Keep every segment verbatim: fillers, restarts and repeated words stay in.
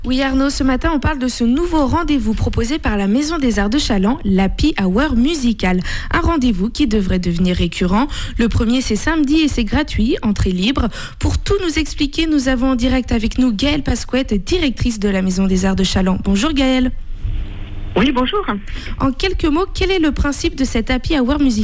Oui Arnaud, ce matin on parle de ce nouveau rendez-vous proposé par la Maison des Arts de Challans, l'Happy Hour Musical. Un rendez-vous qui devrait devenir récurrent. Le premier c'est samedi et c'est gratuit, entrée libre. Pour tout nous expliquer, nous avons en direct avec nous Gaëlle Pasquette, directrice de la Maison des Arts de Challans. Bonjour Gaëlle. Oui, bonjour. En quelques mots, quel est le principe de cet Happy Hour Musical ?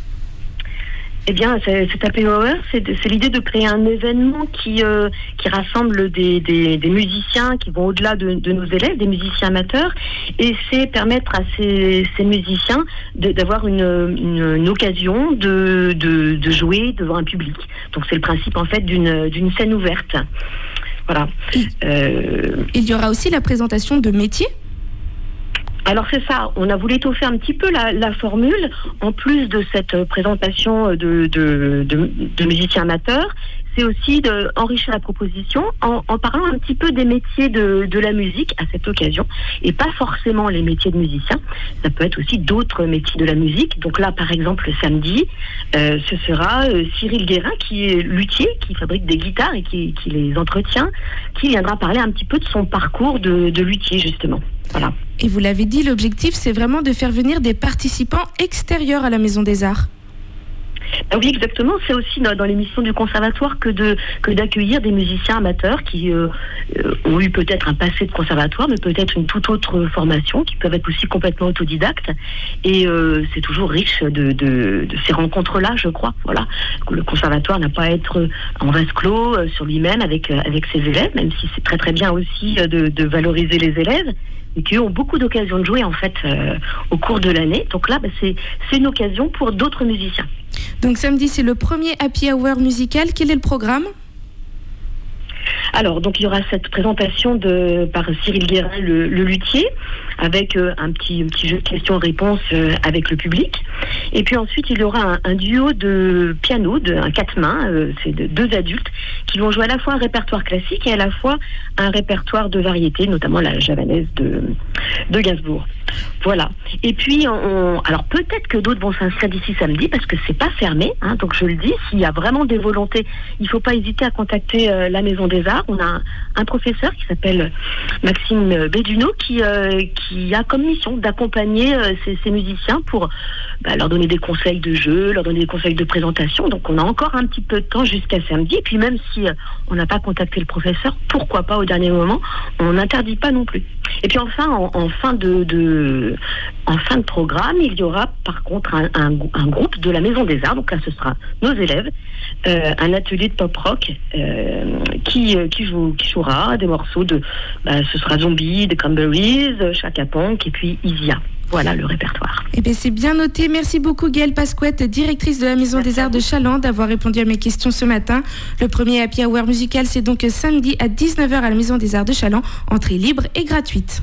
Eh bien, cet Happy Hour, c'est, c'est l'idée de créer un événement qui, euh, qui rassemble des, des, des musiciens qui vont au-delà de, de nos élèves, des musiciens amateurs, et c'est permettre à ces, ces musiciens de, d'avoir une, une, une occasion de, de, de jouer devant un public. Donc c'est le principe en fait d'une, d'une scène ouverte. Voilà. Euh... Il y aura aussi la présentation de métiers ? Alors c'est ça, on a voulu étoffer un petit peu la, la formule, en plus de cette présentation de, de, de, de musiciens amateurs, c'est aussi d'enrichir la proposition en, en parlant un petit peu des métiers de, de la musique à cette occasion, et pas forcément les métiers de musiciens, ça peut être aussi d'autres métiers de la musique. Donc là par exemple le samedi, euh, ce sera euh, Cyril Guérin qui est luthier, qui fabrique des guitares et qui, qui les entretient, qui viendra parler un petit peu de son parcours de, de luthier justement. Voilà. Et vous l'avez dit, l'objectif, c'est vraiment de faire venir des participants extérieurs à la Maison des Arts. Ah oui, exactement. C'est aussi dans, dans les missions du conservatoire que, de, que d'accueillir des musiciens amateurs qui euh, euh, ont eu peut-être un passé de conservatoire, mais peut-être une toute autre formation, qui peuvent être aussi complètement autodidactes. Et euh, c'est toujours riche de, de, de ces rencontres-là, je crois. Voilà. Le conservatoire n'a pas à être en vase clos euh, sur lui-même avec, euh, avec ses élèves, même si c'est très très bien aussi euh, de, de valoriser les élèves, et qui ont beaucoup d'occasions de jouer en fait euh, au cours de l'année. Donc là, bah, c'est, c'est une occasion pour d'autres musiciens. Donc samedi, c'est le premier Happy Hour musical. Quel est le programme ? Alors, donc il y aura cette présentation de, par Cyril Guérin, le, le luthier, avec euh, un, petit, un petit jeu de questions-réponses euh, avec le public. Et puis ensuite, il y aura un, un duo de piano, de, un quatre mains, euh, c'est de deux adultes, qui vont jouer à la fois un répertoire classique et à la fois un répertoire de variété, notamment la javanaise de, de Gainsbourg. Voilà. Et puis, on, alors peut-être que d'autres vont s'inscrire d'ici samedi, parce que c'est pas fermé, hein, donc je le dis, s'il y a vraiment des volontés, il faut pas hésiter à contacter euh, la Maison des Arts. On a un, un professeur qui s'appelle Maxime Béduneau qui, euh, qui a comme mission d'accompagner euh, ces, ces musiciens pour bah, leur donner des conseils de jeu, leur donner des conseils de présentation. Donc on a encore un petit peu de temps jusqu'à samedi. Et puis même si euh, on n'a pas contacté le professeur, pourquoi pas au dernier moment, on n'interdit pas non plus. Et puis enfin, en, en, fin de, de, en fin de programme, il y aura par contre un, un, un groupe de la Maison des Arts, donc là ce sera nos élèves, euh, un atelier de pop rock euh, qui, euh, qui, joue, qui jouera des morceaux de, bah, ce sera Zombie, The Cranberries, Chaka Ponk et puis Isia. Voilà le répertoire. Eh bien, c'est bien noté. Merci beaucoup Gaëlle Pasquette, directrice de la Maison Merci des Arts de Challans, d'avoir répondu à mes questions ce matin. Le premier Happy Hour musical, c'est donc samedi à dix-neuf heures à la Maison des Arts de Challans. Entrée libre et gratuite.